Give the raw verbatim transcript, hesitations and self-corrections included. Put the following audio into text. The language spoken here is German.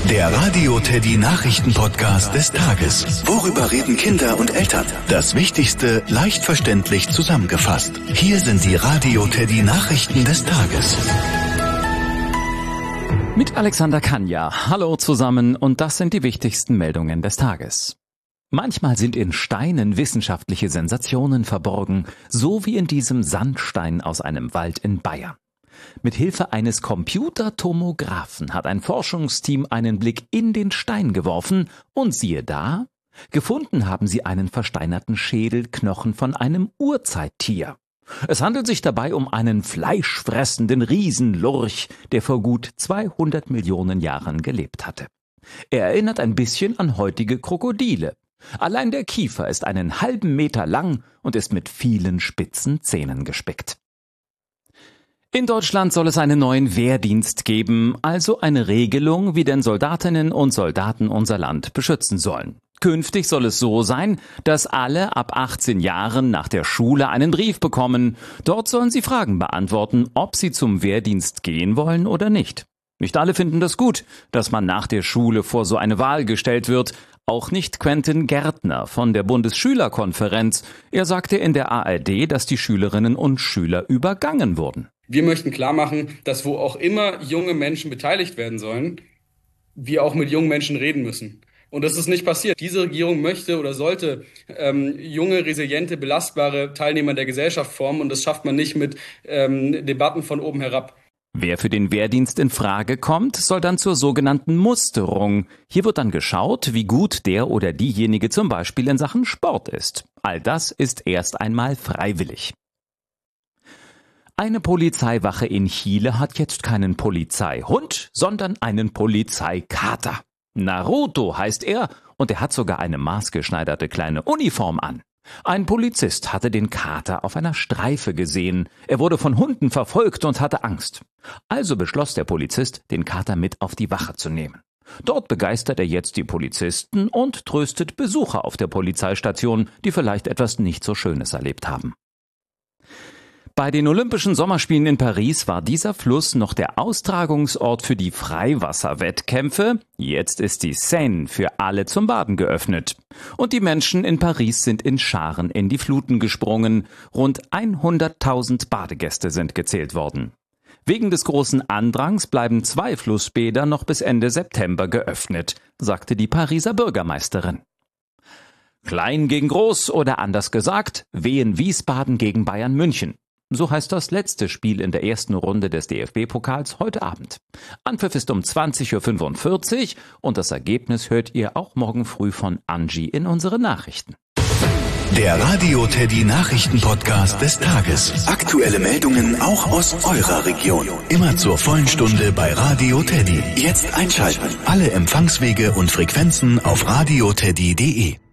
Der Radio Teddy Nachrichten-Podcast des Tages. Worüber reden Kinder und Eltern? Das Wichtigste leicht verständlich zusammengefasst. Hier sind die Radio Teddy Nachrichten des Tages. Mit Alexander Kanja. Hallo zusammen und das sind die wichtigsten Meldungen des Tages. Manchmal sind in Steinen wissenschaftliche Sensationen verborgen, so wie in diesem Sandstein aus einem Wald in Bayern. Mit Hilfe eines Computertomographen hat ein Forschungsteam einen Blick in den Stein geworfen und siehe da, gefunden haben sie einen versteinerten Schädelknochen von einem Urzeittier. Es handelt sich dabei um einen fleischfressenden Riesenlurch, der vor gut zweihundert Millionen Jahren gelebt hatte. Er erinnert ein bisschen an heutige Krokodile. Allein der Kiefer ist einen halben Meter lang und ist mit vielen spitzen Zähnen gespickt. In Deutschland soll es einen neuen Wehrdienst geben, also eine Regelung, wie denn Soldatinnen und Soldaten unser Land beschützen sollen. Künftig soll es so sein, dass alle ab achtzehn Jahren nach der Schule einen Brief bekommen. Dort sollen sie Fragen beantworten, ob sie zum Wehrdienst gehen wollen oder nicht. Nicht alle finden das gut, dass man nach der Schule vor so eine Wahl gestellt wird. Auch nicht Quentin Gärtner von der Bundesschülerkonferenz. Er sagte in der A R D, dass die Schülerinnen und Schüler übergangen wurden. Wir möchten klar machen, dass wo auch immer junge Menschen beteiligt werden sollen, wir auch mit jungen Menschen reden müssen. Und das ist nicht passiert. Diese Regierung möchte oder sollte ähm, junge, resiliente, belastbare Teilnehmer der Gesellschaft formen. Und das schafft man nicht mit ähm, Debatten von oben herab. Wer für den Wehrdienst in Frage kommt, soll dann zur sogenannten Musterung. Hier wird dann geschaut, wie gut der oder diejenige zum Beispiel in Sachen Sport ist. All das ist erst einmal freiwillig. Eine Polizeiwache in Chile hat jetzt keinen Polizeihund, sondern einen Polizeikater. Naruto heißt er und er hat sogar eine maßgeschneiderte kleine Uniform an. Ein Polizist hatte den Kater auf einer Streife gesehen. Er wurde von Hunden verfolgt und hatte Angst. Also beschloss der Polizist, den Kater mit auf die Wache zu nehmen. Dort begeistert er jetzt die Polizisten und tröstet Besucher auf der Polizeistation, die vielleicht etwas nicht so Schönes erlebt haben. Bei den Olympischen Sommerspielen in Paris war dieser Fluss noch der Austragungsort für die Freiwasserwettkämpfe. Jetzt ist die Seine für alle zum Baden geöffnet. Und die Menschen in Paris sind in Scharen in die Fluten gesprungen. Rund hunderttausend Badegäste sind gezählt worden. Wegen des großen Andrangs bleiben zwei Flussbäder noch bis Ende September geöffnet, sagte die Pariser Bürgermeisterin. Klein gegen groß oder anders gesagt, Wien Wiesbaden gegen Bayern München. So heißt das letzte Spiel in der ersten Runde des D F B-Pokals heute Abend. Anpfiff ist um zwanzig Uhr fünfundvierzig und das Ergebnis hört ihr auch morgen früh von Angie in unseren Nachrichten. Der Radio Teddy Nachrichten-Podcast des Tages. Aktuelle Meldungen auch aus eurer Region. Immer zur vollen Stunde bei Radio Teddy. Jetzt einschalten. Alle Empfangswege und Frequenzen auf radioteddy punkt de.